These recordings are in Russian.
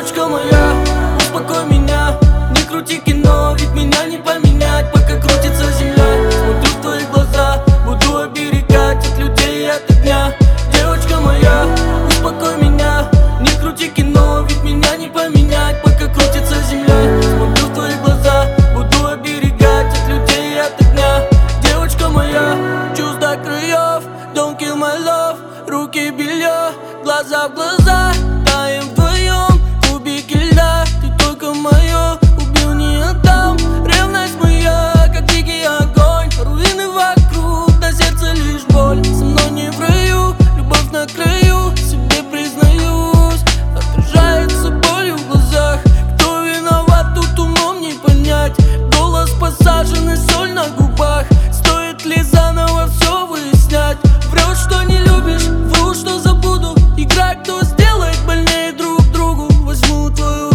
Девочка моя, успокой меня, не крути кино, ведь меня не поменять, пока крутится земля. Смотрю в твои глаза, буду оберегать от людей и от огня. Девочка моя, успокой меня, не крути кино, ведь меня не поменять, пока крутится земля. Смотрю в твои глаза, буду оберегать от людей и от огня. Девочка моя, чувств до краев, don't kill my love. Руки белье, глаза в глаза, таем вдвоем, кубики льда. Ты только мое, убил, не отдам. Ревность моя, как дикий огонь, руины вокруг, на сердце лишь боль. Со мной не в раю, любовь на краю, себе признаюсь, отражается болью в глазах. Кто виноват, тут умом не понять. Голос посажен и соль на губах. Стоит ли заново все выяснять? Врешь, что не любишь, вру, что забуду. Играй, кто сделает больнее друг другу. Возьму твою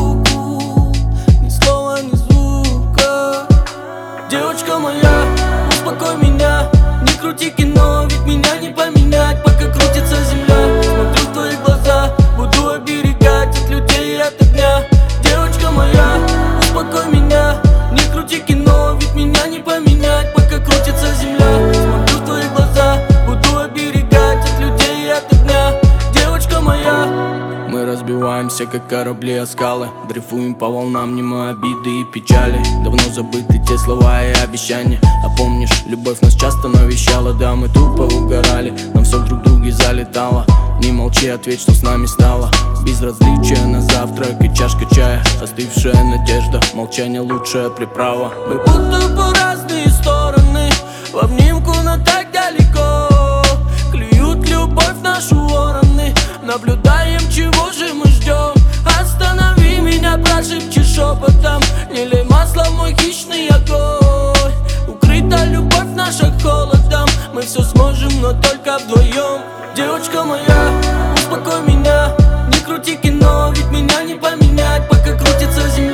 руку, ни слова, ни звука. Девочка моя, успокой меня, не крути кино, ведь меня не поменять, пока крутится земля. Смотрю в твои глаза, буду оберегать от людей и от огня. Девочка моя, успокой меня, не крути кино, ведь меня не поменять, пока крутится земля. Смотрю в твои глаза, буду оберегать от людей и от огня. Девочка моя. Мы разбиваемся, как корабли о скалы, дрейфуем по волнам, мимо обиды и печали. Давно забыты те слова и обещания. А помнишь, любовь нас часто навещала. Да, мы тупо угорали, нам все в друг друге залетало. Не молчи, ответь, что с нами стало. Безразличие на завтрак и чашка чая, остывшая надежда, молчание лучшая приправа. Мы будто по разные стороны, в обнимку, но так далеко. Клюют любовь нашу вороны, наблюдаем, чего же мы ждем. Останови меня, прошепчи шепотом, не лей масло в мой хищный огонь. Укрыта любовь наша холодом, мы все сможем, но только вдвоем. Девочка моя, успокой меня, не крути кино, ведь меня не поменять, пока крутится земля.